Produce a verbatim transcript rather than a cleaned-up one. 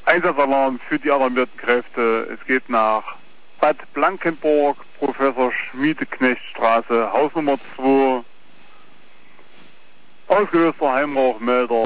Einsatzalarm für die alarmierten Kräfte. Es geht nach Bad Blankenburg, Professor Schmiedeknechtstraße, Hausnummer zwei. Ausgelöster Heimrauchmelder.